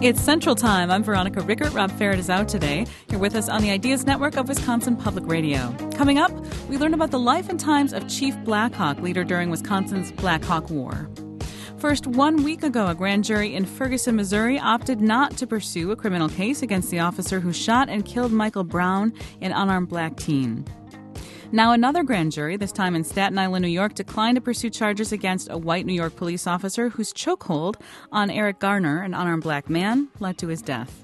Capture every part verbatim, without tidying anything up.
It's Central Time. I'm Veronica Rickert. Rob Farrett is out today. You're with us on the Ideas Network of Wisconsin Public Radio. Coming up, we learn about the life and times of Chief Blackhawk, leader during Wisconsin's Black Hawk War. First, one week ago, a grand jury in Ferguson, Missouri opted not to pursue a criminal case against the officer who shot and killed Michael Brown, an unarmed black teen. Now another grand jury, this time in Staten Island, New York, declined to pursue charges against a white New York police officer whose chokehold on Eric Garner, an unarmed black man, led to his death.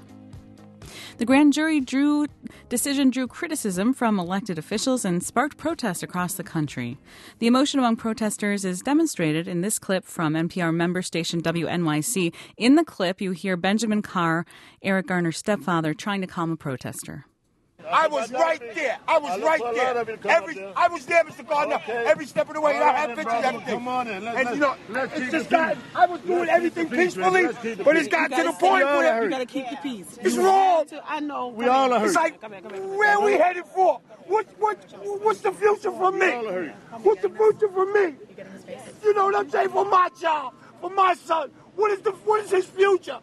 The grand jury drew, decision drew criticism from elected officials and sparked protests across the country. The emotion among protesters is demonstrated in this clip from N P R member station W N Y C. In the clip, you hear Benjamin Carr, Eric Garner's stepfather, trying to calm a protester. I was right there. I was right there. Every, I was there, Mister Gardner, every step of the way. And I had pictures of everything. Come on in. Let's, and, you know, let's it's keep just the got, peace. I was doing everything peacefully, but it's got to the point where you got to keep the peace. It's wrong. I know. We all are hurt. It's like, come here, come here, come here. where are we headed for? What, what, what's the future for me? What's the future for me? You know what I'm saying? For my child, for my son. What is the, what is his future?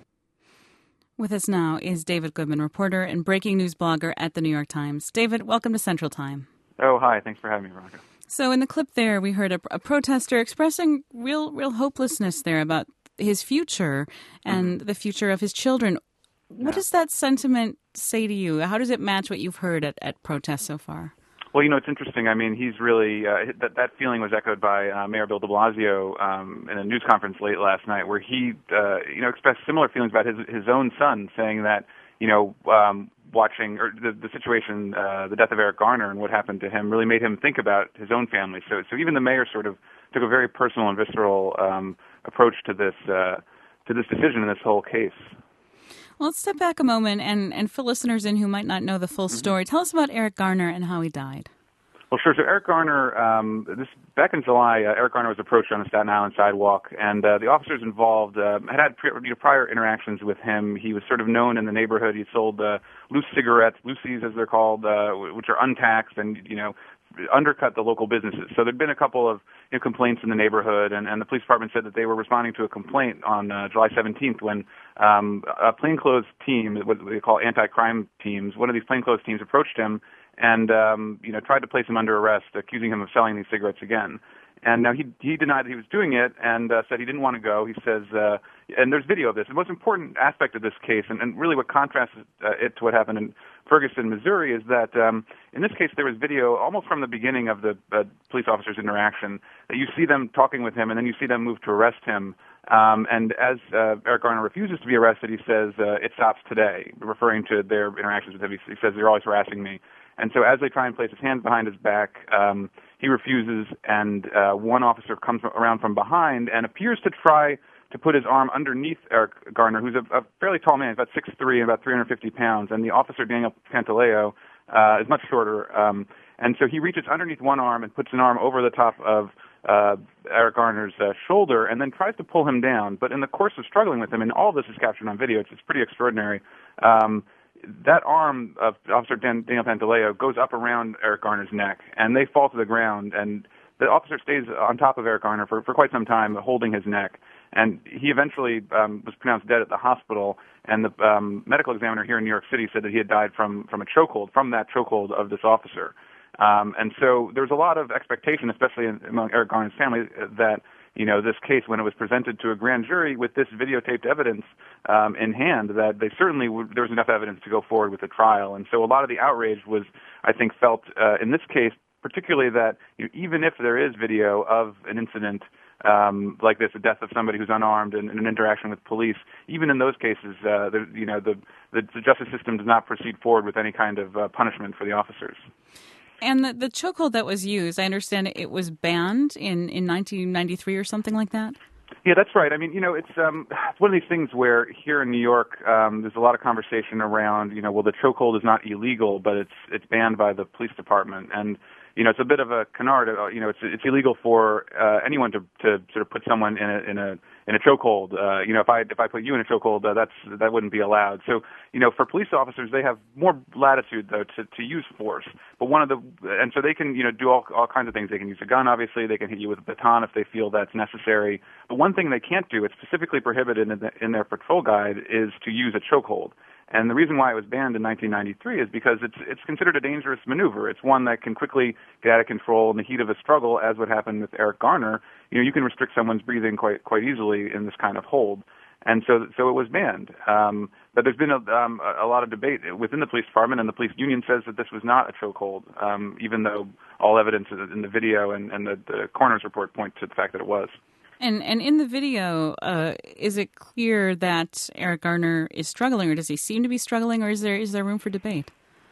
With us now is David Goodman, reporter and breaking news blogger at the New York Times. David, welcome to Central Time. Oh, hi. Thanks for having me, Veronica. So in the clip there, we heard a, a protester expressing real real hopelessness there about his future and mm-hmm. the future of his children. What yeah. does that sentiment say to you? How does it match what you've heard at, at protests so far? Well, you know, it's interesting. I mean, he's really, uh, that, that feeling was echoed by uh, Mayor Bill de Blasio um, in a news conference late last night where he, uh, you know, expressed similar feelings about his his own son, saying that, you know, um, watching, or the, the situation, uh, the death of Eric Garner and what happened to him really made him think about his own family. So, so even the mayor sort of took a very personal and visceral um, approach to this, uh, to this decision in this whole case. Well, let's step back a moment and, and fill listeners in who might not know the full story. Mm-hmm. Tell us about Eric Garner and how he died. Well, sure. So Eric Garner, um, this back in July, uh, Eric Garner was approached on the Staten Island sidewalk, and uh, the officers involved uh, had had pre- you know, prior interactions with him. He was sort of known in the neighborhood. He sold uh, loose cigarettes, loosies as they're called, uh, which are untaxed and, you know, undercut the local businesses. So there'd been a couple of you know, complaints in the neighborhood, and, and the police department said that they were responding to a complaint on uh, July seventeenth when um, a plainclothes team, what they call anti-crime teams, one of these plainclothes teams approached him and um, you know tried to place him under arrest, accusing him of selling these cigarettes again. And now he he denied that he was doing it and uh, said he didn't want to go. He says, uh, and there's video of this. The most important aspect of this case, and, and really what contrasts uh, it to what happened in Ferguson, Missouri, is that um, in this case there was video almost from the beginning of the uh, police officers' interaction that you see them talking with him, and then you see them move to arrest him. Um, and as uh, Eric Garner refuses to be arrested, he says, uh, "It stops today," referring to their interactions with him. He, he says, "They're always harassing me." And so as they try and place his hands behind his back, um, he refuses, and uh, one officer comes around from behind and appears to try to put his arm underneath Eric Garner, who's a, a fairly tall man, he's about six three and about three hundred fifty pounds, and the officer, Daniel Pantaleo, uh, is much shorter. Um, and so he reaches underneath one arm and puts an arm over the top of uh, Eric Garner's uh, shoulder and then tries to pull him down. But in the course of struggling with him, and all this is captured on video, it's, it's pretty extraordinary, um, that arm of Officer Dan, Daniel Pantaleo goes up around Eric Garner's neck, and they fall to the ground, and the officer stays on top of Eric Garner for, for quite some time, holding his neck. And he eventually um, was pronounced dead at the hospital, and the um, medical examiner here in New York City said that he had died from, from a chokehold, from that chokehold of this officer. Um, and so there's a lot of expectation, especially in, among Eric Garner's family, that you know, this case, when it was presented to a grand jury with this videotaped evidence um, in hand, that they certainly w- there was enough evidence to go forward with the trial. And so a lot of the outrage was, I think, felt uh, in this case, particularly that you know, even if there is video of an incident um, like this, the death of somebody who's unarmed and, and an interaction with police, even in those cases, uh, the, you know, the, the, the justice system does not proceed forward with any kind of uh, punishment for the officers. And the, the chokehold that was used, I understand it was banned in, in nineteen ninety-three or something like that? Yeah, that's right. I mean, you know, it's um, it's one of these things where here in New York, um, there's a lot of conversation around, you know, well, the chokehold is not illegal, but it's it's banned by the police department. And, you know, it's a bit of a canard. Uh, you know, it's it's illegal for uh, anyone to to sort of put someone in a in a in a chokehold. Uh, you know, if I if I put you in a chokehold, uh, that's that wouldn't be allowed. So, you know, for police officers, they have more latitude though to to use force. But one of the and so they can you know do all all kinds of things. They can use a gun, obviously. They can hit you with a baton if they feel that's necessary. But one thing they can't do, it's specifically prohibited in, the, in their patrol guide, is to use a chokehold. And the reason why it was banned in nineteen ninety-three is because it's it's considered a dangerous maneuver. It's one that can quickly get out of control in the heat of a struggle, as would happen with Eric Garner. You know, you can restrict someone's breathing quite quite easily in this kind of hold, and so so it was banned. Um, but there's been a, um, a lot of debate within the police department, and the police union says that this was not a chokehold, um, even though all evidence in the video and, and the, the coroner's report point to the fact that it was. And and in the video, uh, is it clear that Eric Garner is struggling, or does he seem to be struggling, or is there is there room for debate?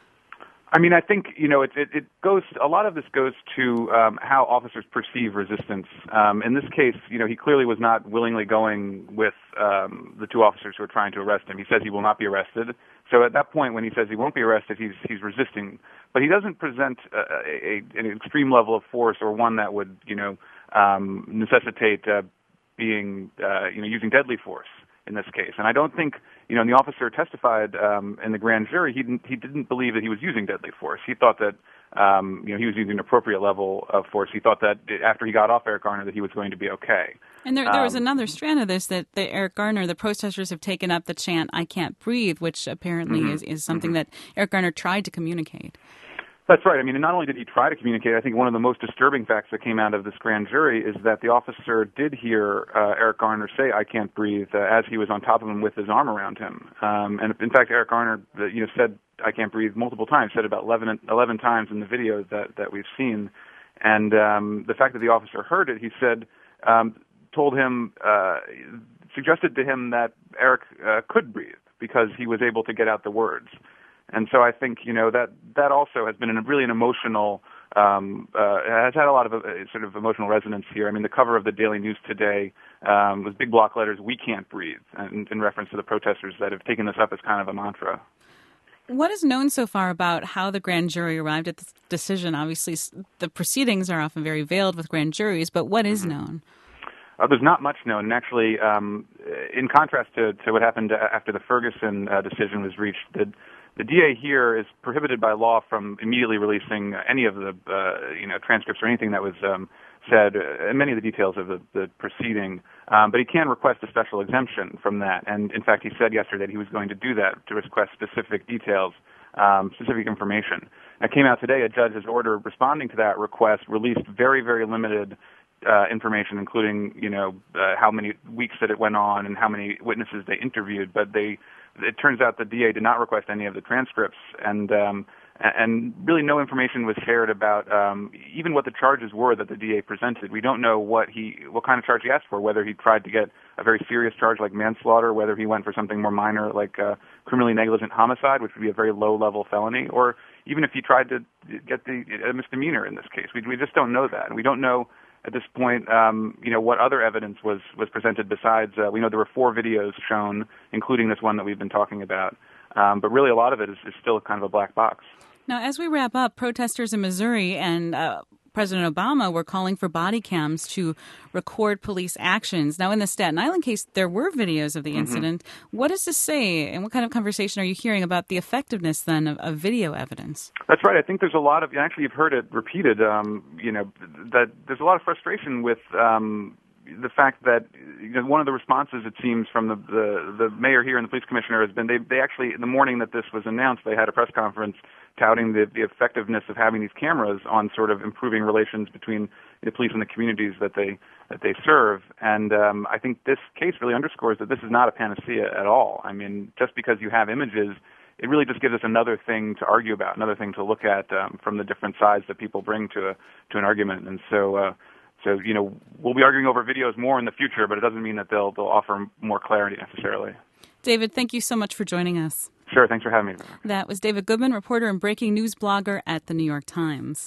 I mean, I think, you know, it, it, it goes, a lot of this goes to um, how officers perceive resistance. Um, in this case, you know, he clearly was not willingly going with um, the two officers who are trying to arrest him. He says he will not be arrested. So at that point, when he says he won't be arrested, he's he's resisting. But he doesn't present a, a, an extreme level of force, or one that would, you know, um, necessitate uh, being, uh, you know, using deadly force in this case. And I don't think, you know, and the officer testified um, in the grand jury, he didn't, he didn't believe that he was using deadly force. He thought that, um, you know, he was using an appropriate level of force. He thought that after he got off Eric Garner that he was going to be okay. And there, there was um, another strand of this, that the Eric Garner, the protesters have taken up the chant, "I can't breathe," which apparently mm-hmm, is, is something mm-hmm. that Eric Garner tried to communicate. That's right. I mean, not only did he try to communicate, I think one of the most disturbing facts that came out of this grand jury is that the officer did hear uh, Eric Garner say, "I can't breathe," uh, as he was on top of him with his arm around him. Um, and in fact, Eric Garner, uh, you know, said, "I can't breathe" multiple times, said about eleven, eleven times in the video that, that we've seen. And um, the fact that the officer heard it, he said, um, told him, uh, suggested to him that Eric uh, could breathe because he was able to get out the words. And so I think, you know, that that also has been a, really an emotional, um, uh, has had a lot of uh, sort of emotional resonance here. I mean, the cover of the Daily News today um, was big block letters, "We can't breathe," in, in reference to the protesters that have taken this up as kind of a mantra. What is known so far about how the grand jury arrived at this decision? Obviously, the proceedings are often very veiled with grand juries, but what is mm-hmm. known? Uh, there's not much known. And actually, um, in contrast to, to what happened after the Ferguson uh, decision was reached, the The D A here is prohibited by law from immediately releasing any of the, uh, you know, transcripts or anything that was um, said, uh, and many of the details of the, the proceeding. Um, but he can request a special exemption from that. And in fact, he said yesterday that he was going to do that, to request specific details, um, specific information. It came out today, a judge's order responding to that request released very, very limited uh, information, including, you know, uh, how many weeks that it went on and how many witnesses they interviewed. But they It turns out the D A did not request any of the transcripts, and um, and really no information was shared about um, even what the charges were that the D A presented. We don't know what he, what kind of charge he asked for, whether he tried to get a very serious charge like manslaughter, whether he went for something more minor like uh, criminally negligent homicide, which would be a very low-level felony, or even if he tried to get the a misdemeanor in this case. We we just don't know that, and we don't know at this point, um, you know, what other evidence was, was presented besides, uh, we know there were four videos shown, including this one that we've been talking about. Um, but really a lot of it is, is still kind of a black box. Now, as we wrap up, protesters in Missouri and uh, President Obama were calling for body cams to record police actions. Now, in the Staten Island case, there were videos of the incident. Mm-hmm. What does this say, and what kind of conversation are you hearing about the effectiveness, then, of, of video evidence? That's right. I think there's a lot of, actually, you've heard it repeated, um, you know, that there's a lot of frustration with um, the fact that, you know, one of the responses, it seems, from the, the, the mayor here and the police commissioner has been, they, they actually, in the morning that this was announced, they had a press conference touting the, the effectiveness of having these cameras on sort of improving relations between the police and the communities that they that they serve. And um, I think this case really underscores that this is not a panacea at all. I mean, just because you have images, it really just gives us another thing to argue about, another thing to look at um, from the different sides that people bring to a, to an argument. And so, uh, so you know, we'll be arguing over videos more in the future, but it doesn't mean that they'll they'll offer more clarity necessarily. David, thank you so much for joining us. Sure, thanks for having me. That was David Goodman, reporter and breaking news blogger at The New York Times.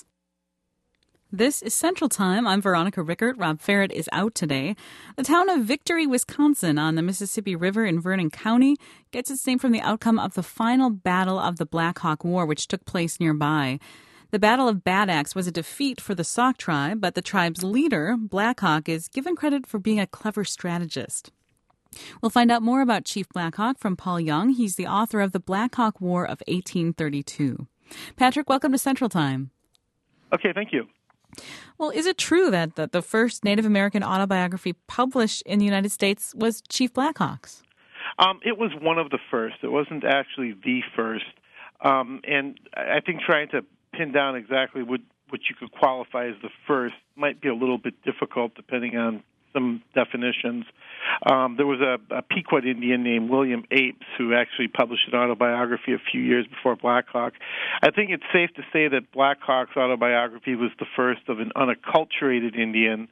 This is Central Time. I'm Veronica Rickert. Rob Ferret is out today. The town of Victory, Wisconsin, on the Mississippi River in Vernon County, gets its name from the outcome of the final battle of the Black Hawk War, which took place nearby. The Battle of Bad Axe was a defeat for the Sauk tribe, but the tribe's leader, Black Hawk, is given credit for being a clever strategist. We'll find out more about Chief Black Hawk from Paul Young. He's the author of The Black Hawk War of eighteen thirty-two. Patrick, welcome to Central Time. Okay, thank you. Well, is it true that, that the first Native American autobiography published in the United States was Chief Black Hawk's? Um, it was one of the first. It wasn't actually the first. Um, and I think trying to pin down exactly what, what you could qualify as the first might be a little bit difficult depending on some definitions. Um, there was a, a Pequot Indian named William Apes who actually published an autobiography a few years before Black Hawk. I think it's safe to say that Black Hawk's autobiography was the first of an unacculturated Indian,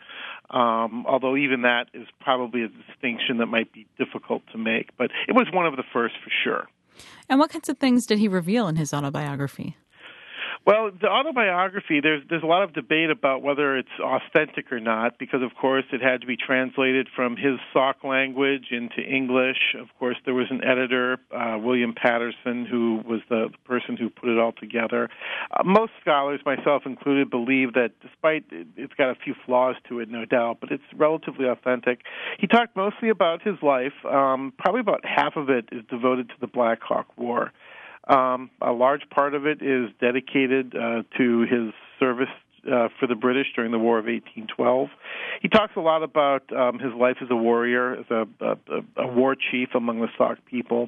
um, although even that is probably a distinction that might be difficult to make. But it was one of the first for sure. And what kinds of things did he reveal in his autobiography? Well, the autobiography, there's there's a lot of debate about whether it's authentic or not, because, of course, it had to be translated from his Sauk language into English. Of course, there was an editor, uh, William Patterson, who was the person who put it all together. Uh, most scholars, myself included, believe that despite it, it's got a few flaws to it, no doubt, but it's relatively authentic. He talked mostly about his life. Um, probably about half of it is devoted to the Black Hawk War. Um, a large part of it is dedicated uh, to his service uh, for the British during the War of eighteen twelve. He talks a lot about um, his life as a warrior, as a, a, a war chief among the Sauk people.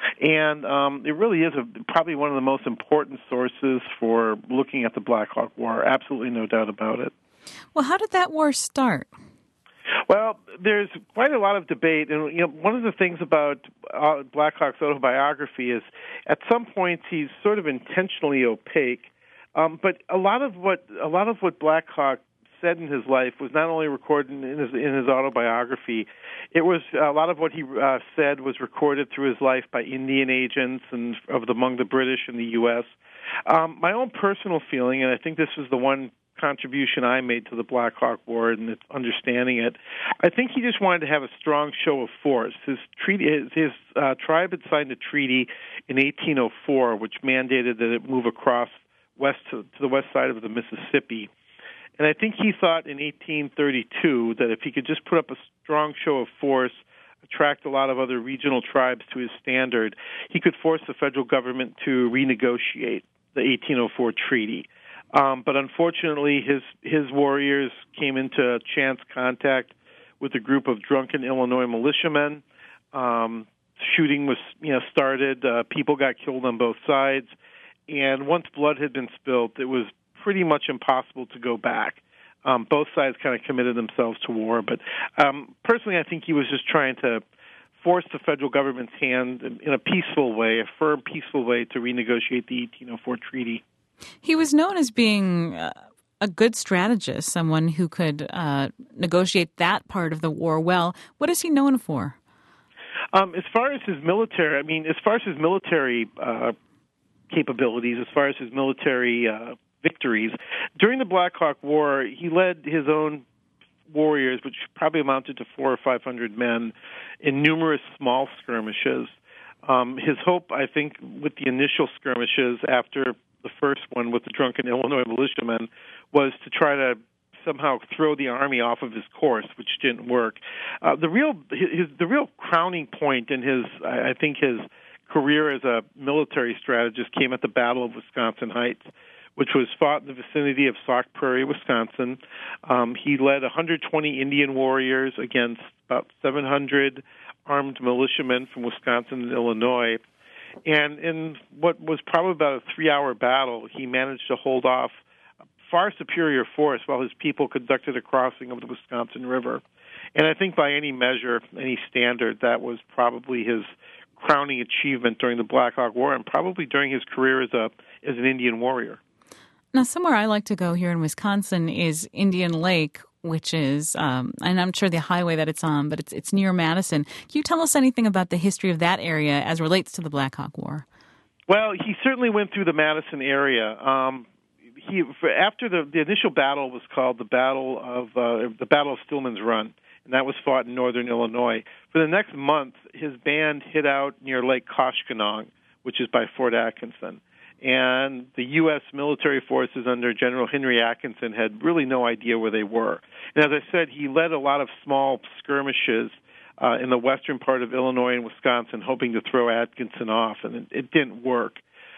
And um, it really is a, probably one of the most important sources for looking at the Black Hawk War. Absolutely no doubt about it. Well, how did that war start? Well, there's quite a lot of debate, and you know, one of the things about uh, Black Hawk's autobiography is, at some points, he's sort of intentionally opaque. Um, but a lot of what a lot of what Black Hawk said in his life was not only recorded in his in his autobiography. It was a lot of what he uh, said was recorded through his life by Indian agents and of the, among the British and the U S. Um, my own personal feeling, and I think this is the one contribution I made to the Black Hawk War and its understanding it, I think he just wanted to have a strong show of force. His treaty, his, his uh, tribe had signed a treaty in eighteen oh four, which mandated that it move across west to, to the west side of the Mississippi. And I think he thought in eighteen thirty-two that if he could just put up a strong show of force, attract a lot of other regional tribes to his standard, he could force the federal government to renegotiate the eighteen oh four treaty. Um, but unfortunately, his his warriors came into chance contact with a group of drunken Illinois militiamen. Um, shooting was you know started. Uh, people got killed on both sides, and once blood had been spilled, it was pretty much impossible to go back. Um, both sides kind of committed themselves to war. But um, personally, I think he was just trying to force the federal government's hand in, in a peaceful way, a firm, peaceful way, to renegotiate the eighteen oh four treaty. He was known as being uh, a good strategist, someone who could uh, negotiate that part of the war well. What is he known for? Um, as far as his military, I mean, as far as his military uh, capabilities, as far as his military uh, victories, during the Black Hawk War, he led his own warriors, which probably amounted to four or five hundred men, in numerous small skirmishes. Um, his hope, I think, with the initial skirmishes after the first one with the drunken Illinois militiamen, was to try to somehow throw the army off of his course, which didn't work. Uh, the real, his, the real crowning point in his, I think, his career as a military strategist came at the Battle of Wisconsin Heights, which was fought in the vicinity of Sauk Prairie, Wisconsin. Um, he led one hundred twenty Indian warriors against about seven hundred armed militiamen from Wisconsin and Illinois. And in what was probably about a three-hour battle, he managed to hold off a far superior force while his people conducted a crossing of the Wisconsin River. And I think by any measure, any standard, that was probably his crowning achievement during the Black Hawk War and probably during his career as a as an Indian warrior. Now, somewhere I like to go here in Wisconsin is Indian Lake, which is, um, and I'm sure the highway that it's on, but it's it's near Madison. Can you tell us anything about the history of that area as relates to the Black Hawk War? Well, he certainly went through the Madison area. Um, he after the, the initial battle was called the Battle of uh, the Battle of Stillman's Run, and that was fought in northern Illinois. For the next month, his band hid out near Lake Koshkonong, which is by Fort Atkinson. and the U S military forces under General Henry Atkinson had really no idea where they were. And as I said, he led a lot of small skirmishes uh, in the western part of Illinois and Wisconsin, hoping to throw Atkinson off, and it, it didn't work.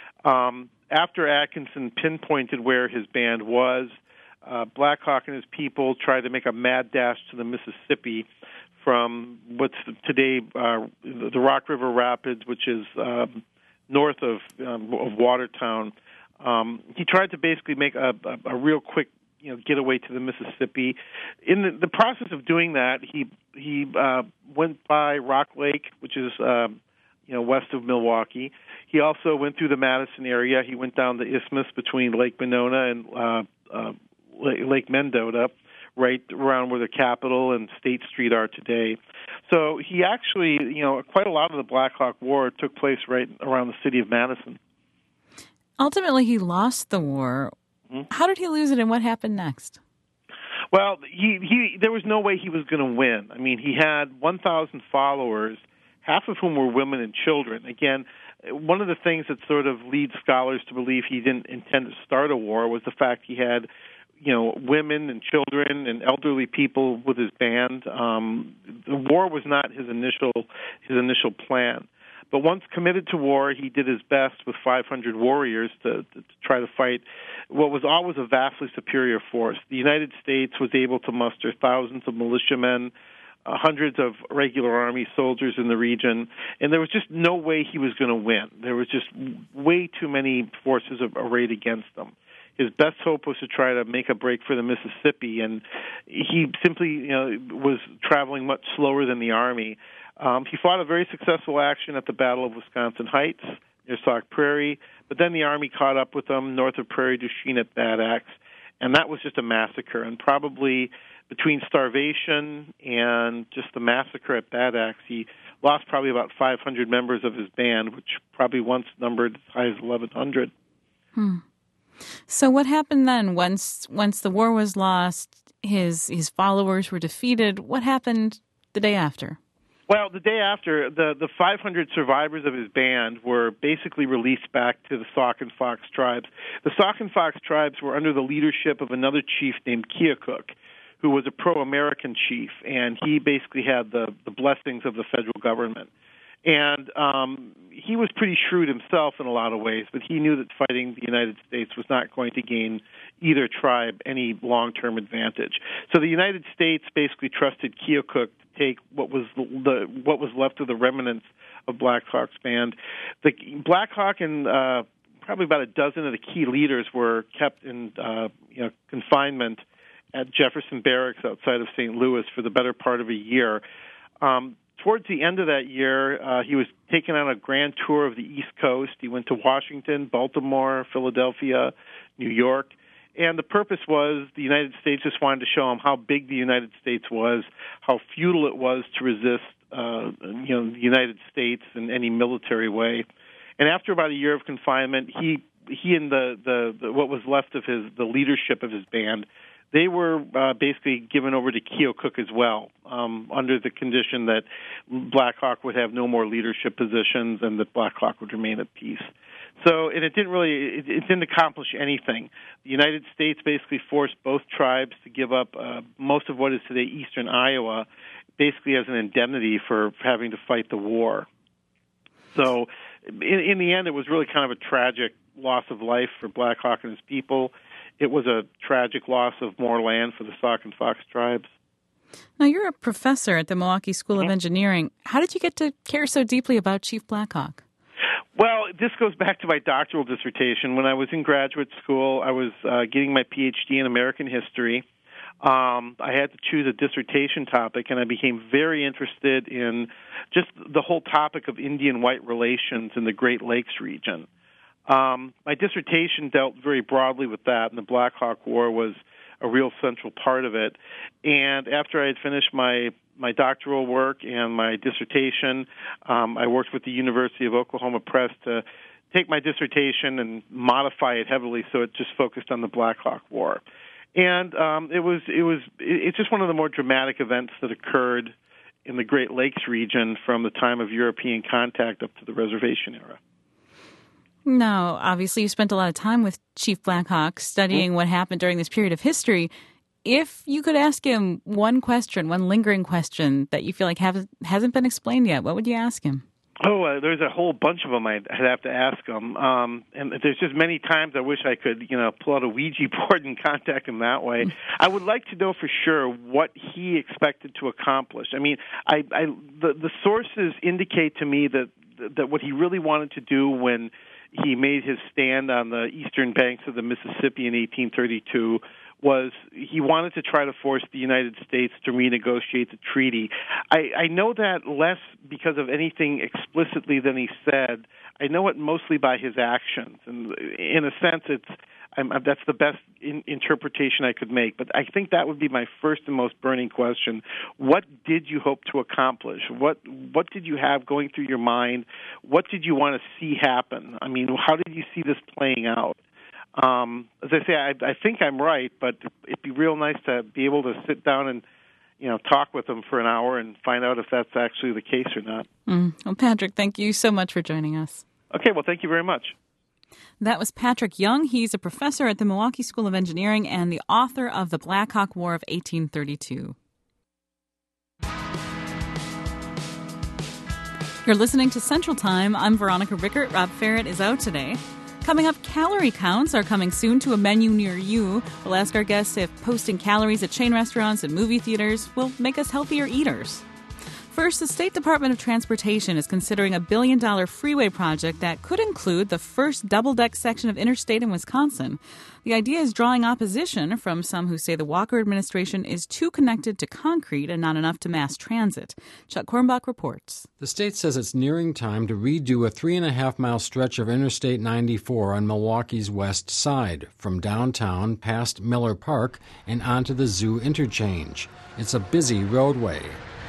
Um, after Atkinson pinpointed where his band was, uh, Black Hawk and his people tried to make a mad dash to the Mississippi from what's today uh, the Rock River Rapids, which is um, north of, um, of Watertown. Um, he tried to basically make a, a, a real quick, you know, getaway to the Mississippi. In the, the process of doing that, he he uh, went by Rock Lake, which is uh, you know west of Milwaukee. He also went through the Madison area. He went down the isthmus between Lake Monona and uh, uh, Lake Mendota, right around where the Capitol and State Street are today. So he actually, you know, quite a lot of the Black Hawk War took place right around the city of Madison. Ultimately, he lost the war. Mm-hmm. How did he lose it, and what happened next? Well, he, he there was no way he was going to win. I mean, he had one thousand followers, half of whom were women and children. Again, one of the things that sort of leads scholars to believe he didn't intend to start a war was the fact he had, you know, women and children and elderly people with his band. Um, the war was not his initial his initial plan. But once committed to war, he did his best with five hundred warriors to, to, to try to fight what was always a vastly superior force. The United States was able to muster thousands of militiamen, uh, hundreds of regular army soldiers in the region, and there was just no way he was going to win. There was just way too many forces arrayed against him. His best hope was to try to make a break for the Mississippi, and he simply, you know, was traveling much slower than the army. Um, he fought a very successful action at the Battle of Wisconsin Heights near Sauk Prairie, but then the army caught up with him north of Prairie du Chien at Bad Axe, and that was just a massacre. And probably between starvation and just the massacre at Bad Axe, he lost probably about five hundred members of his band, which probably once numbered as high as eleven hundred. Hmm. So what happened then? Once once the war was lost, his his followers were defeated. What happened the day after? Well, the day after, the, the five hundred survivors of his band were basically released back to the Sauk and Fox tribes. The Sauk and Fox tribes were under the leadership of another chief named Keokuk, who was a pro-American chief, and he basically had the, the blessings of the federal government. And um, he was pretty shrewd himself in a lot of ways, but he knew that fighting the United States was not going to gain either tribe any long-term advantage. So the United States basically trusted Keokuk to take what was the, the what was left of the remnants of Black Hawk's band. The Black Hawk and uh, probably about a dozen of the key leaders were kept in uh, you know confinement at Jefferson Barracks outside of Saint Louis for the better part of a year. Um, Towards the end of that year, uh, he was taken on a grand tour of the East Coast. He went to Washington, Baltimore, Philadelphia, New York. And the purpose was the United States just wanted to show him how big the United States was, how futile it was to resist uh, you know, the United States in any military way. And after about a year of confinement, he he and the, the, the what was left of his the leadership of his band, they were uh, basically given over to Keokuk as well, um, under the condition that Black Hawk would have no more leadership positions and that Black Hawk would remain at peace. So, and it didn't really, it, it didn't accomplish anything. The United States basically forced both tribes to give up uh, most of what is today eastern Iowa, basically as an indemnity for having to fight the war. So, in, in the end, it was really kind of a tragic loss of life for Black Hawk and his people. It was a tragic loss of more land for the Sauk and Fox tribes. Now, you're a professor at the Milwaukee School of Engineering. How did you get to care so deeply about Chief Black Hawk? Well, this goes back to my doctoral dissertation. When I was in graduate school, I was uh, getting my P H D in American history. Um, I had to choose a dissertation topic, and I became very interested in just the whole topic of Indian-white relations in the Great Lakes region. Um, my dissertation dealt very broadly with that, and the Black Hawk War was a real central part of it. And after I had finished my, my doctoral work and my dissertation, um, I worked with the University of Oklahoma Press to take my dissertation and modify it heavily so it just focused on the Black Hawk War. And um, it was it was it's just one of the more dramatic events that occurred in the Great Lakes region from the time of European contact up to the reservation era. Now, obviously, you spent a lot of time with Chief Blackhawk studying mm-hmm. what happened during this period of history. If you could ask him one question, one lingering question that you feel like have, hasn't been explained yet, what would you ask him? Oh, uh, there's a whole bunch of them I'd, I'd have to ask him. Um, and there's just many times I wish I could, you know, pull out a Ouija board and contact him that way. I would like to know for sure what he expected to accomplish. I mean, I, I the, the sources indicate to me that that what he really wanted to do when he made his stand on the eastern banks of the Mississippi in eighteen thirty-two was he wanted to try to force the United States to renegotiate the treaty. I, I know that less because of anything explicitly than he said. I know it mostly by his actions. And in a sense, it's I'm, that's the best in, interpretation I could make. But I think that would be my first and most burning question. What did you hope to accomplish? What what did you have going through your mind? What did you want to see happen? I mean, how did you see this playing out? Um, as I say, I, I think I'm right, but it'd be real nice to be able to sit down and, you know, talk with them for an hour and find out if that's actually the case or not. Mm. Well, Patrick, thank you so much for joining us. Okay, well, thank you very much. That was Patrick Young. He's a professor at the Milwaukee School of Engineering and the author of The Black Hawk War of eighteen thirty-two. You're listening to Central Time. I'm Veronica Rickert. Rob Ferret is out today. Coming up, calorie counts are coming soon to a menu near you. We'll ask our guests if posting calories at chain restaurants and movie theaters will make us healthier eaters. First, the State Department of Transportation is considering a billion-dollar freeway project that could include the first double-deck section of interstate in Wisconsin. The idea is drawing opposition from some who say the Walker administration is too connected to concrete and not enough to mass transit. Chuck Kornbach reports. The state says it's nearing time to redo a three-and-a-half-mile stretch of Interstate ninety-four on Milwaukee's west side, from downtown past Miller Park and onto the Zoo interchange. It's a busy roadway.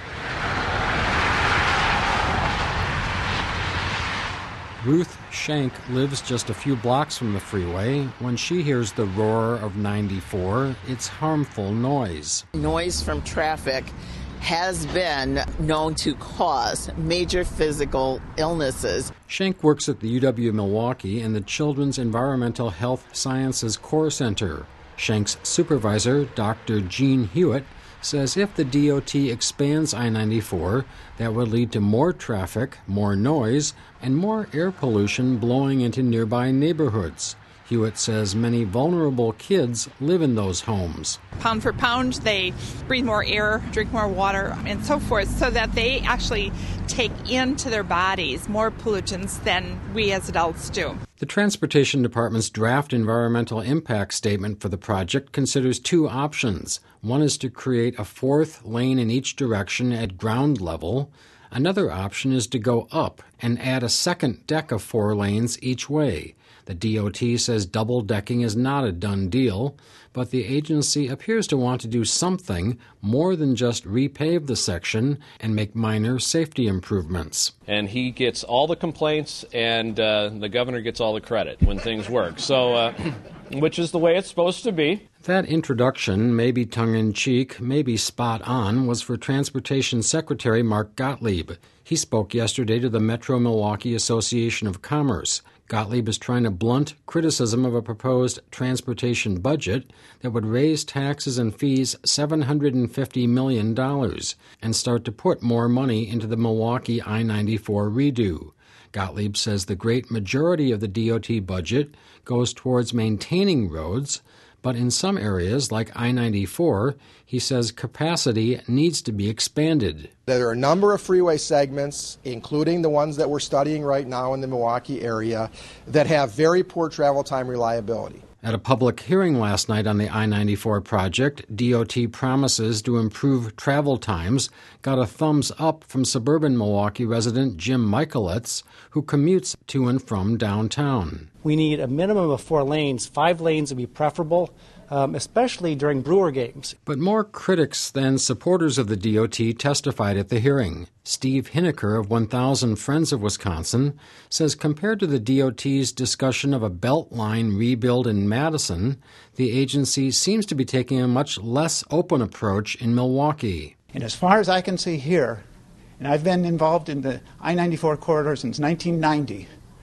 Ruth Schenk lives just a few blocks from the freeway. When she hears the roar of ninety-four, it's harmful noise. Noise from traffic has been known to cause major physical illnesses. Schenk works at the U W-Milwaukee and the Children's Environmental Health Sciences Core Center. Schenk's supervisor, Doctor Gene Hewitt, says if the D O T expands I ninety-four, that would lead to more traffic, more noise, and more air pollution blowing into nearby neighborhoods. Hewitt says many vulnerable kids live in those homes. Pound for pound, they breathe more air, drink more water, and so forth, so that they actually take into their bodies more pollutants than we as adults do. The Transportation Department's draft environmental impact statement for the project considers two options. One is to create a fourth lane in each direction at ground level. Another option is to go up and add a second deck of four lanes each way. The D O T says double-decking is not a done deal, but the agency appears to want to do something more than just repave the section and make minor safety improvements. And he gets all the complaints, and uh, the governor gets all the credit when things work. So, uh, which is the way it's supposed to be. That introduction, maybe tongue-in-cheek, maybe spot-on, was for Transportation Secretary Mark Gottlieb. He spoke yesterday to the Metro Milwaukee Association of Commerce. Gottlieb is trying to blunt criticism of a proposed transportation budget that would raise taxes and fees seven hundred fifty million dollars and start to put more money into the Milwaukee I ninety-four redo. Gottlieb says the great majority of the D O T budget goes towards maintaining roads, but in some areas, like I ninety-four, he says capacity needs to be expanded. There are a number of freeway segments, including the ones that we're studying right now in the Milwaukee area, that have very poor travel time reliability. At a public hearing last night on the I ninety-four project, D O T promises to improve travel times got a thumbs up from suburban Milwaukee resident Jim Michaeletz, who commutes to and from downtown. We need a minimum of four lanes. Five lanes would be preferable, um, especially during Brewer games. But more critics than supporters of the D O T testified at the hearing. Steve Hineker of one thousand Friends of Wisconsin says compared to the D O T's discussion of a Beltline rebuild in Madison, the agency seems to be taking a much less open approach in Milwaukee. And as far as I can see here, and I've been involved in the I ninety-four corridor since nineteen ninety,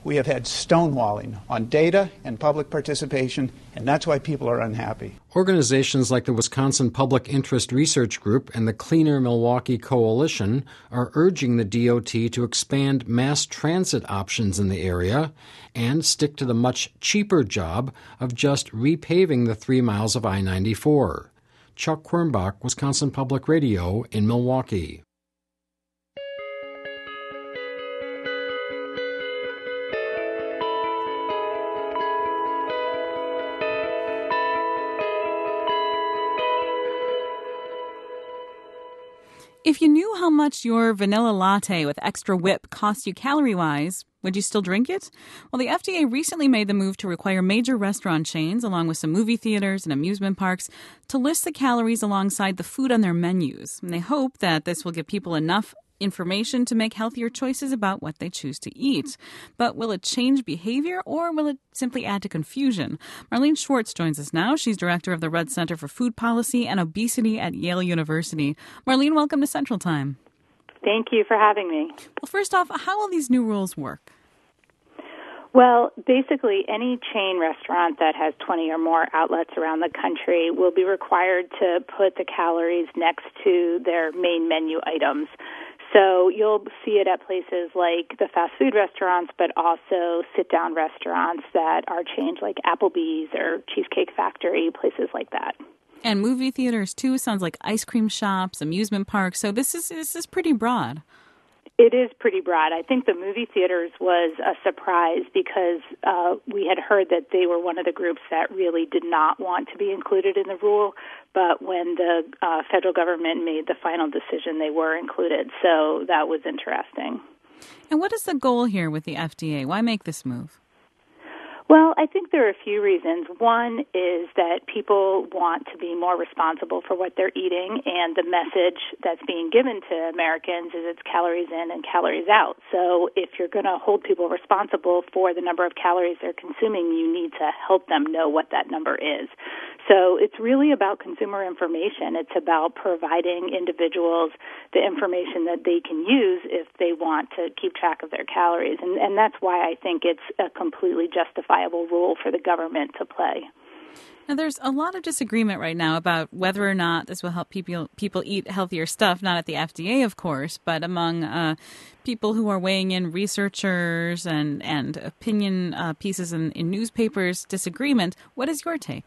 we have had stonewalling on data and public participation, and that's why people are unhappy. Organizations like the Wisconsin Public Interest Research Group and the Cleaner Milwaukee Coalition are urging the D O T to expand mass transit options in the area and stick to the much cheaper job of just repaving the three miles of I ninety-four. Chuck Quirmbach, Wisconsin Public Radio in Milwaukee. If you knew how much your vanilla latte with extra whip costs you calorie-wise, would you still drink it? Well, the F D A recently made the move to require major restaurant chains, along with some movie theaters and amusement parks, to list the calories alongside the food on their menus. And they hope that this will give people enough information to make healthier choices about what they choose to eat. But will it change behavior, or will it simply add to confusion? Marlene Schwartz joins us now. She's director of the Rudd Center for Food Policy and Obesity at Yale University. Marlene, welcome to Central Time. Thank you for having me. Well, first off, how will these new rules work? Well, basically, any chain restaurant that has twenty or more outlets around the country will be required to put the calories next to their main menu items. So you'll see it at places like the fast food restaurants, but also sit-down restaurants that are chains like Applebee's or Cheesecake Factory, places like that. And movie theaters, too. Sounds like ice cream shops, amusement parks. So this is this is pretty broad. It is pretty broad. I think the movie theaters was a surprise because uh, we had heard that they were one of the groups that really did not want to be included in the rule, but when the uh, federal government made the final decision, they were included. So that was interesting. And what is the goal here with the F D A? Why make this move? Well, I think there are a few reasons. One is that people want to be more responsible for what they're eating, and the message that's being given to Americans is it's calories in and calories out. So if you're going to hold people responsible for the number of calories they're consuming, you need to help them know what that number is. So it's really about consumer information. It's about providing individuals the information that they can use if they want to keep track of their calories. And, and that's why I think it's a completely justifiable role for the government to play. Now, there's a lot of disagreement right now about whether or not this will help people people eat healthier stuff, not at the F D A, of course, but among uh, people who are weighing in, researchers and, and opinion uh, pieces in, in newspapers, disagreement. What is your take?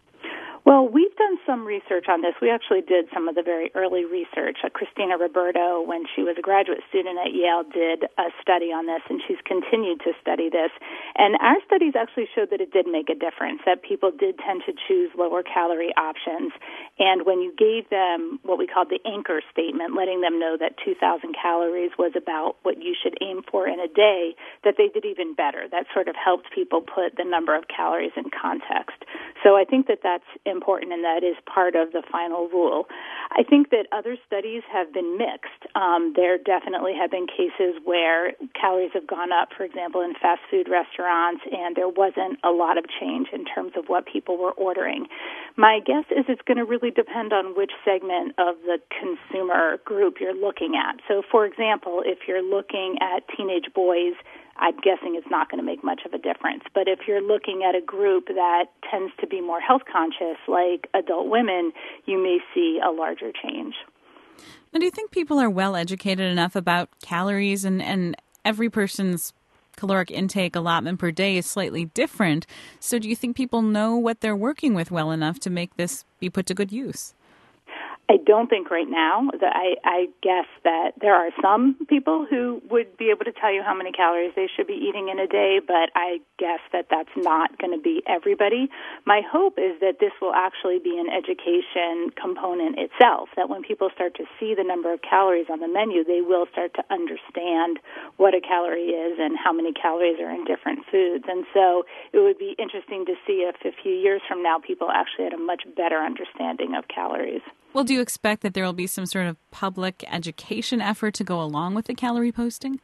Well, we've done some research on this. We actually did some of the very early research. Uh, Christina Roberto, when she was a graduate student at Yale, did a study on this, and she's continued to study this. And our studies actually showed that it did make a difference, that people did tend to choose lower calorie options. And when you gave them what we called the anchor statement, letting them know that two thousand calories was about what you should aim for in a day, that they did even better. That sort of helped people put the number of calories in context. So I think that that's important, and that is part of the final rule. I think that other studies have been mixed. Um, there definitely have been cases where calories have gone up, for example, in fast food restaurants, and there wasn't a lot of change in terms of what people were ordering. My guess is it's going to really depend on which segment of the consumer group you're looking at. So, for example, if you're looking at teenage boys, I'm guessing it's not going to make much of a difference. But if you're looking at a group that tends to be more health conscious, like adult women, you may see a larger change. Now, do you think people are well educated enough about calories, and, and every person's caloric intake allotment per day is slightly different? So do you think people know what they're working with well enough to make this be put to good use? I don't think right now. That I, I guess that there are some people who would be able to tell you how many calories they should be eating in a day, but I guess that that's not going to be everybody. My hope is that this will actually be an education component itself, that when people start to see the number of calories on the menu, they will start to understand what a calorie is and how many calories are in different foods. And so it would be interesting to see if a few years from now people actually had a much better understanding of calories. Well, do you expect that there will be some sort of public education effort to go along with the calorie posting?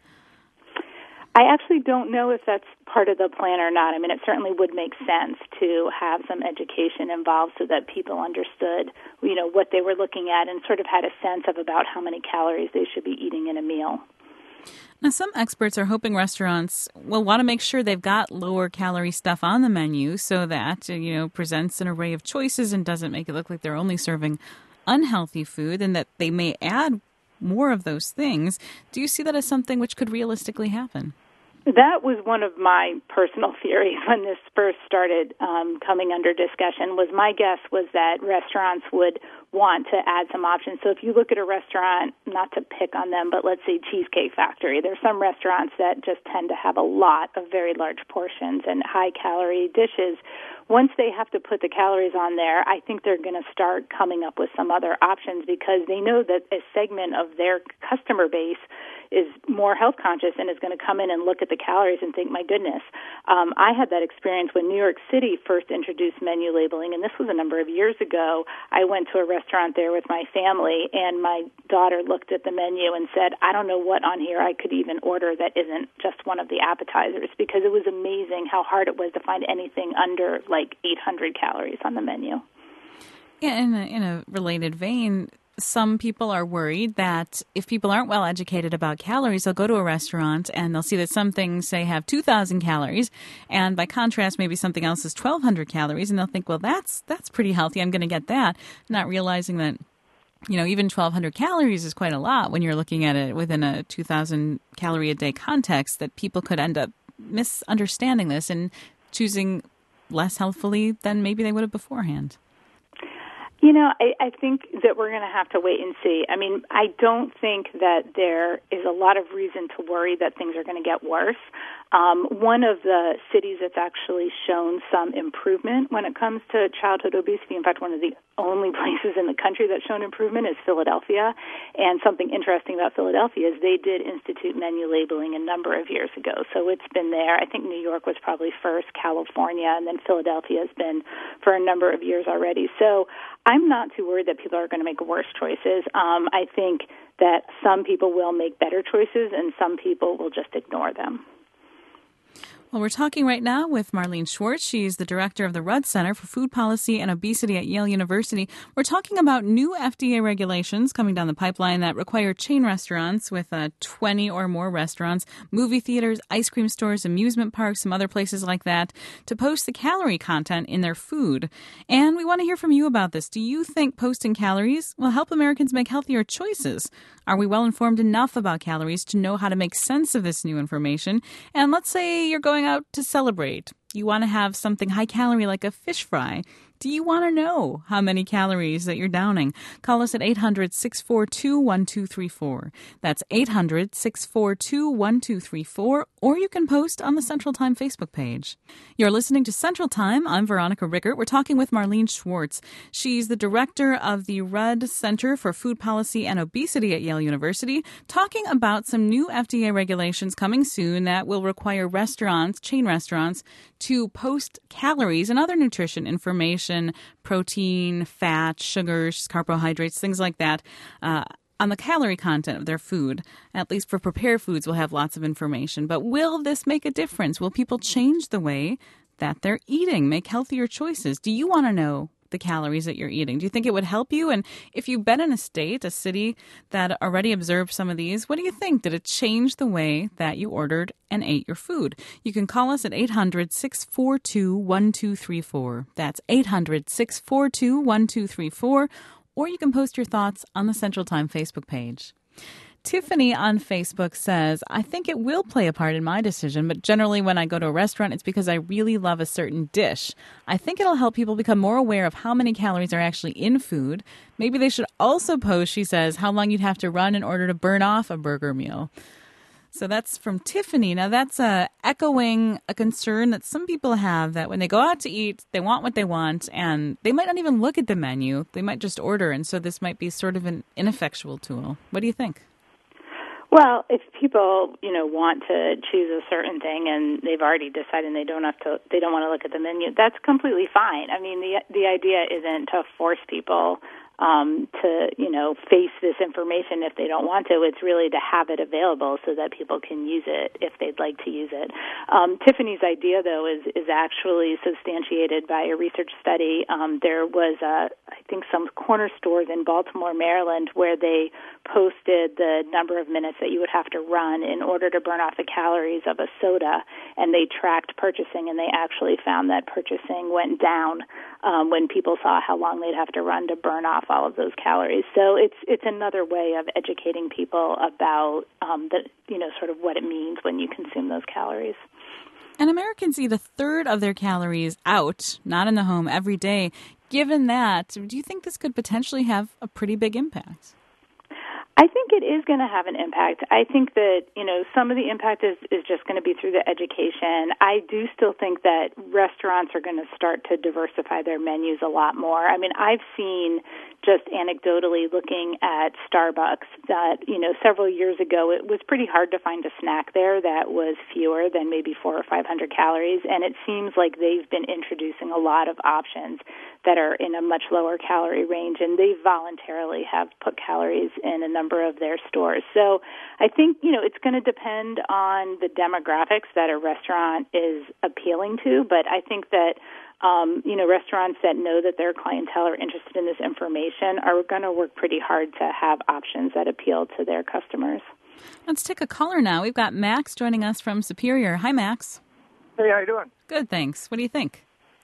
I actually don't know if that's part of the plan or not. I mean, it certainly would make sense to have some education involved so that people understood, you know, what they were looking at and sort of had a sense of about how many calories they should be eating in a meal. Now, some experts are hoping restaurants will want to make sure they've got lower calorie stuff on the menu so that, you know, presents an array of choices and doesn't make it look like they're only serving unhealthy food, and that they may add more of those things. Do you see that as something which could realistically happen? That was one of my personal theories when this first started um, coming under discussion. Was my guess was that restaurants would want to add some options. So if you look at a restaurant, not to pick on them, but let's say Cheesecake Factory, there's some restaurants that just tend to have a lot of very large portions and high-calorie dishes. Once they have to put the calories on there, I think they're going to start coming up with some other options because they know that a segment of their customer base is more health conscious and is going to come in and look at the calories and think, my goodness. Um, I had that experience when New York City first introduced menu labeling, and this was a number of years ago. I went to a restaurant there with my family, and my daughter looked at the menu and said, I don't know what on here I could even order that isn't just one of the appetizers, because it was amazing how hard it was to find anything under like eight hundred calories on the menu. Yeah, in a, in a related vein, some people are worried that if people aren't well educated about calories, they'll go to a restaurant and they'll see that some things, say, have two thousand calories, and by contrast, maybe something else is twelve hundred calories, and they'll think, well, that's that's pretty healthy, I'm going to get that, not realizing that, you know, even twelve hundred calories is quite a lot when you're looking at it within a two thousand calorie a day context, that people could end up misunderstanding this and choosing less healthfully than maybe they would have beforehand. You know, I, I think that we're going to have to wait and see. I mean, I don't think that there is a lot of reason to worry that things are going to get worse. Um, one of the cities that's actually shown some improvement when it comes to childhood obesity, in fact, one of the only places in the country that's shown improvement is Philadelphia. And something interesting about Philadelphia is they did institute menu labeling a number of years ago. So it's been there. I think New York was probably first, California, and then Philadelphia has been for a number of years already. So I'm not too worried that people are going to make worse choices. Um, I think that some people will make better choices and some people will just ignore them. Well, we're talking right now with Marlene Schwartz. She's the director of the Rudd Center for Food Policy and Obesity at Yale University. We're talking about new F D A regulations coming down the pipeline that require chain restaurants with uh, twenty or more restaurants, movie theaters, ice cream stores, amusement parks, some other places like that, to post the calorie content in their food. And we want to hear from you about this. Do you think posting calories will help Americans make healthier choices? Are we well informed enough about calories to know how to make sense of this new information? And let's say you're going out to celebrate. You want to have something high calorie like a fish fry. Do you want to know how many calories that you're downing? Call us at eight hundred, six four two, one two three four. That's eight hundred, six four two, one two three four, or you can post on the Central Time Facebook page. You're listening to Central Time. I'm Veronica Rickert. We're talking with Marlene Schwartz. She's the director of the Rudd Center for Food Policy and Obesity at Yale University, talking about some new F D A regulations coming soon that will require restaurants, chain restaurants, to post calories and other nutrition information, protein, fat, sugars, carbohydrates, things like that, uh, on the calorie content of their food. At least for prepared foods, we'll have lots of information. But will this make a difference? Will people change the way that they're eating, make healthier choices? Do you want to know the calories that you're eating? Do you think it would help you? And if you've been in a state, a city that already observed some of these, what do you think? Did it change the way that you ordered and ate your food? You can call us at eight hundred, six four two, one two three four. That's eight hundred, six four two, one two three four. Or you can post your thoughts on the Central Time Facebook page. Tiffany on Facebook says, I think it will play a part in my decision, but generally when I go to a restaurant, it's because I really love a certain dish. I think it'll help people become more aware of how many calories are actually in food. Maybe they should also post, she says, how long you'd have to run in order to burn off a burger meal. So that's from Tiffany. Now that's uh, echoing a concern that some people have, that when they go out to eat, they want what they want, and they might not even look at the menu. They might just order, and so this might be sort of an ineffectual tool. What do you think? Well, if people, you know, want to choose a certain thing and they've already decided they don't have to, they don't want to look at the menu, that's completely fine. I mean, the the idea isn't to force people um, to, you know, face this information if they don't want to. It's really to have it available so that people can use it if they'd like to use it. Um, Tiffany's idea, though, is, is actually substantiated by a research study. Um, there was, a, I think, some corner stores in Baltimore, Maryland, where they posted the number of minutes that you would have to run in order to burn off the calories of a soda, and they tracked purchasing, and they actually found that purchasing went down um, when people saw how long they'd have to run to burn off all of those calories. So it's it's another way of educating people about um, the you know sort of what it means when you consume those calories. And Americans eat a third of their calories out, not in the home, every day. Given that, do you think this could potentially have a pretty big impact? I think it is going to have an impact. I think that, you know, some of the impact is, is just going to be through the education. I do still think that restaurants are going to start to diversify their menus a lot more. I mean, I've seen just anecdotally looking at Starbucks that, you know, several years ago it was pretty hard to find a snack there that was fewer than maybe four or five hundred calories, and it seems like they've been introducing a lot of options that are in a much lower calorie range, and they voluntarily have put calories in a number of their stores. So I think, you know, it's going to depend on the demographics that a restaurant is appealing to, but I think that Um, you know, restaurants that know that their clientele are interested in this information are going to work pretty hard to have options that appeal to their customers. Let's take a caller now. We've got Max joining us from Superior. Hi, Max. Hey, how you doing? Good, thanks. What do you think?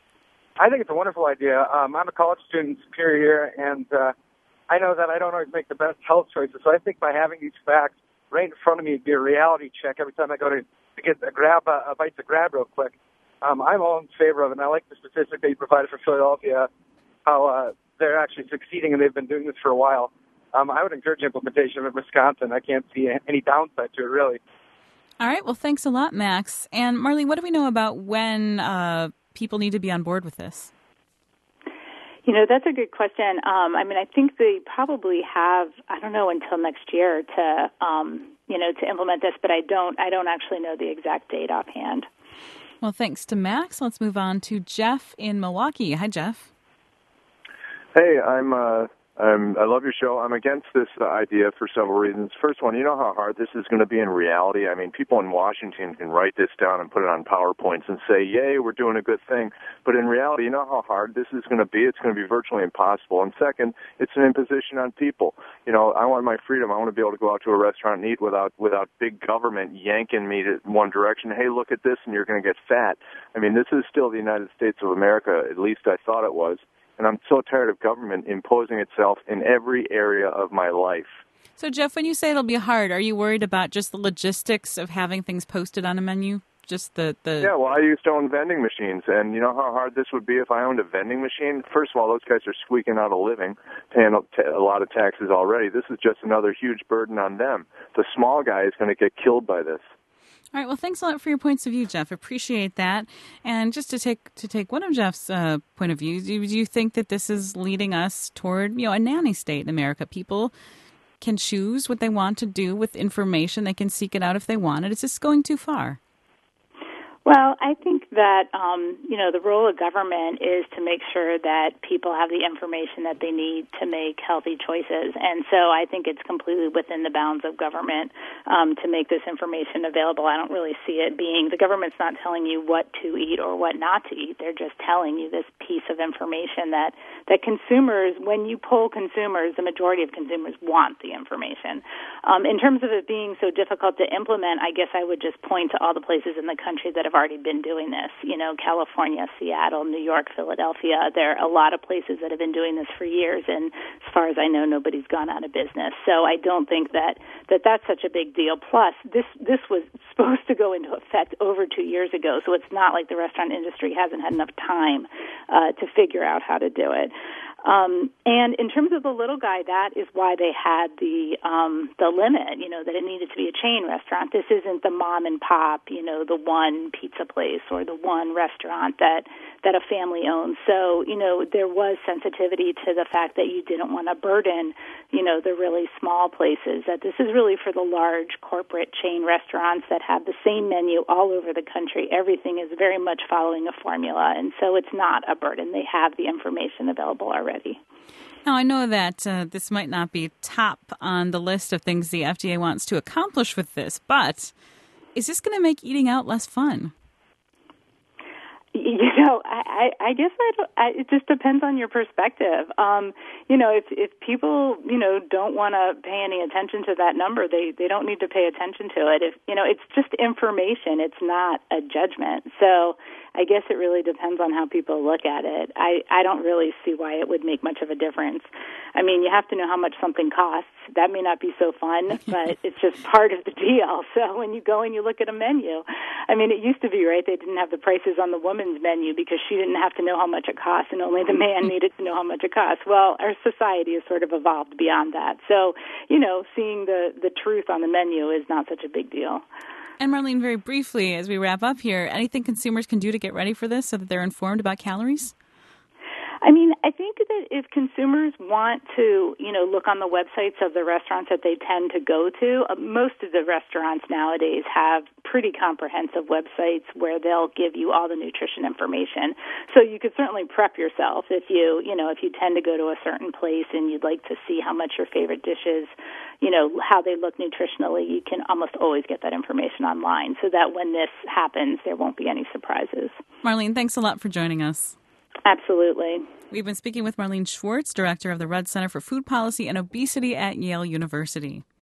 I think it's a wonderful idea. Um, I'm a college student in Superior, and uh, I know that I don't always make the best health choices, so I think by having these facts right in front of me, it'd be a reality check every time I go to, to get a grab a, a bite to grab real quick. Um, I'm all in favor of it, and I like the statistic that you provided for Philadelphia, how uh, they're actually succeeding, and they've been doing this for a while. Um, I would encourage implementation of it in Wisconsin. I can't see any downside to it, really. All right. Well, thanks a lot, Max. And Marlene, what do we know about when uh, people need to be on board with this? You know, that's a good question. Um, I mean, I think they probably have, I don't know, until next year to, um, you know, to implement this, but I don't, I don't actually know the exact date offhand. Well, thanks to Max. Let's move on to Jeff in Milwaukee. Hi, Jeff. Hey, I'm. Uh, I'm. I love your show. I'm against this uh, idea for several reasons. First one, you know how hard this is going to be in reality. I mean, people in Washington can write this down and put it on PowerPoints and say, "Yay, we're doing a good thing." But in reality, you know how hard this is going to be. It's going to be virtually impossible. And second, it's an imposition on people. You know, I want my freedom. I want to be able to go out to a restaurant and eat without without big government yanking me to one direction. Hey, look at this, and you're going to get fat. I mean, this is still the United States of America. At least I thought it was. And I'm so tired of government imposing itself in every area of my life. So, Jeff, when you say it'll be hard, are you worried about just the logistics of having things posted on a menu? Just the, the... Yeah, well, I used to own vending machines, and you know how hard this would be if I owned a vending machine? First of all, those guys are squeaking out a living, paying a lot of taxes already. This is just another huge burden on them. The small guy is going to get killed by this. All right. Well, thanks a lot for your points of view, Jeff. Appreciate that. And just to take to take one of Jeff's uh, point of view, do, do you think that this is leading us toward, you know, a nanny state in America? People can choose what they want to do with information. They can seek it out if they want it. Is this going too far? Well, I think that, um, you know, the role of government is to make sure that people have the information that they need to make healthy choices. And so I think it's completely within the bounds of government um, to make this information available. I don't really see it being, the government's not telling you what to eat or what not to eat. They're just telling you this piece of information that, that consumers, when you poll consumers, the majority of consumers want the information. Um, in terms of it being so difficult to implement, I guess I would just point to all the places in the country that have already been doing this. You know, California, Seattle, New York, Philadelphia. There are a lot of places that have been doing this for years, and as far as I know, nobody's gone out of business. So I don't think that, that that's such a big deal. Plus, this this was supposed to go into effect over two years ago, so it's not like the restaurant industry hasn't had enough time uh, to figure out how to do it. Um, and in terms of the little guy, that is why they had the um, the limit, you know, that it needed to be a chain restaurant. This isn't the mom and pop, you know, the one pizza place or the one restaurant that, that a family owns. So, you know, there was sensitivity to the fact that you didn't want to burden, you know, the really small places, that this is really for the large corporate chain restaurants that have the same menu all over the country. Everything is very much following a formula, and so it's not a burden. They have the information available already. ready. Now, I know that uh, this might not be top on the list of things the F D A wants to accomplish with this, but is this going to make eating out less fun? You know, I, I, I guess I don't, I, it just depends on your perspective. Um, you know, if if people, you know, don't want to pay any attention to that number, they, they don't need to pay attention to it. If you know, it's just information. It's not a judgment. So I guess it really depends on how people look at it. I, I don't really see why it would make much of a difference. I mean, you have to know how much something costs. That may not be so fun, but it's just part of the deal. So when you go and you look at a menu, I mean, it used to be, right, they didn't have the prices on the woman's menu because she didn't have to know how much it cost and only the man needed to know how much it cost. Well, our society has sort of evolved beyond that. So, you know, seeing the, the truth on the menu is not such a big deal. And Marlene, very briefly, as we wrap up here, anything consumers can do to get ready for this so that they're informed about calories? I mean, I think that if consumers want to, you know, look on the websites of the restaurants that they tend to go to, uh, most of the restaurants nowadays have pretty comprehensive websites where they'll give you all the nutrition information. So you could certainly prep yourself if you, you know, if you tend to go to a certain place and you'd like to see how much your favorite dishes, you know, how they look nutritionally, you can almost always get that information online so that when this happens, there won't be any surprises. Marlene, thanks a lot for joining us. Absolutely. We've been speaking with Marlene Schwartz, director of the Rudd Center for Food Policy and Obesity at Yale University.